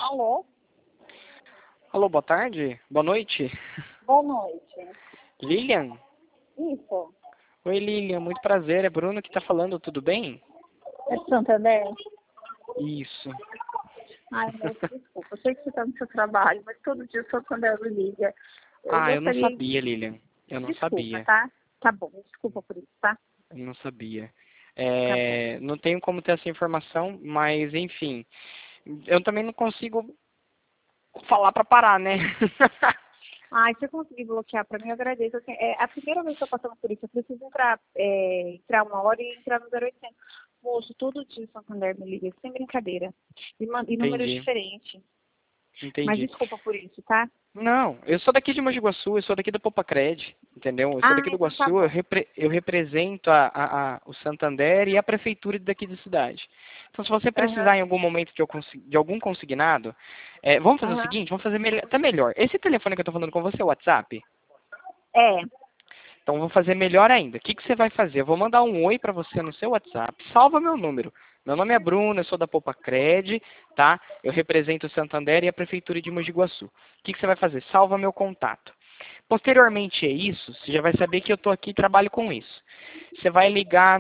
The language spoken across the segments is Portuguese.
Alô? Alô, boa tarde? Boa noite? Boa noite. Lilian? Isso. Oi, Lilian, muito prazer. É Bruno que tá falando, tudo bem? É de Santander? Isso. Ai, moço, desculpa. Eu sei que você está no seu trabalho, mas todo dia o Santander me liga. Eu Ah, eu não gostaria... sabia, Lilian. Eu não Desculpa, sabia. tá? Tá bom, desculpa por isso, tá? Eu não sabia. Tá bom. Não tenho como ter essa informação, mas enfim. Eu também não consigo falar pra parar, né? Ai, se eu conseguir bloquear pra mim, eu agradeço. Assim, é a primeira vez que eu tô passando por isso. Eu preciso entrar uma hora e entrar no 0800. Moço, todo dia o Santander me liga, sem brincadeira. E números Entendi, diferentes. Mas entendi. desculpa por isso, tá? Não, eu sou daqui de Mogi Guaçu, eu sou daqui do Popacred, entendeu? Eu sou Ah, daqui do então tá Guaçu, bom. eu represento o Santander e a prefeitura daqui da cidade. Então, se você Aham, precisar em algum momento de algum consignado, vamos fazer o aham. seguinte, vamos fazer até melhor. Esse telefone que eu estou falando com você é o WhatsApp? É. Então, vamos fazer melhor ainda. O que que você vai fazer? Eu vou mandar um oi para você no seu WhatsApp. Salva meu número. Meu nome é Bruno, eu sou da Popacred, tá? Eu represento o Santander e a Prefeitura de Mogi Guaçu. O que que você vai fazer? Salva meu contato. Posteriormente a isso, você já vai saber que eu estou aqui e trabalho com isso. Você vai ligar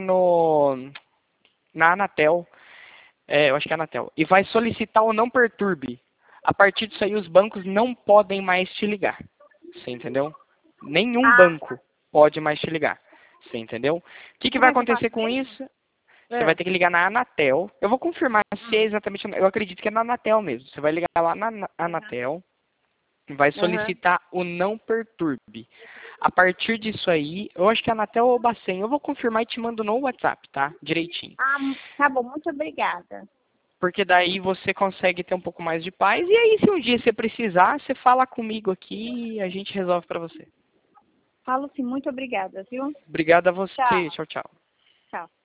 na Anatel, eu acho que é a Anatel, e vai solicitar o não perturbe. A partir disso aí, os bancos não podem mais te ligar. Você entendeu? Nenhum Ah, banco pode mais te ligar. Você entendeu? O que que como vai é que eu faço acontecer com mesmo? isso? Você vai É. ter que ligar na Anatel. Eu vou confirmar se é exatamente. Eu acredito que é na Anatel mesmo. Você vai ligar lá na Aham. Anatel, vai Aham. solicitar o não perturbe. A partir disso aí, eu acho que é a Anatel ou o Bacen. Eu vou confirmar e te mando no WhatsApp, tá? Direitinho. Ah, tá bom, muito obrigada. Porque daí você consegue ter um pouco mais de paz. E aí, se um dia você precisar, você fala comigo aqui e a gente resolve pra você. Falo sim, muito obrigada, viu? Obrigado a você. Tchau. Tchau, tchau. Tchau.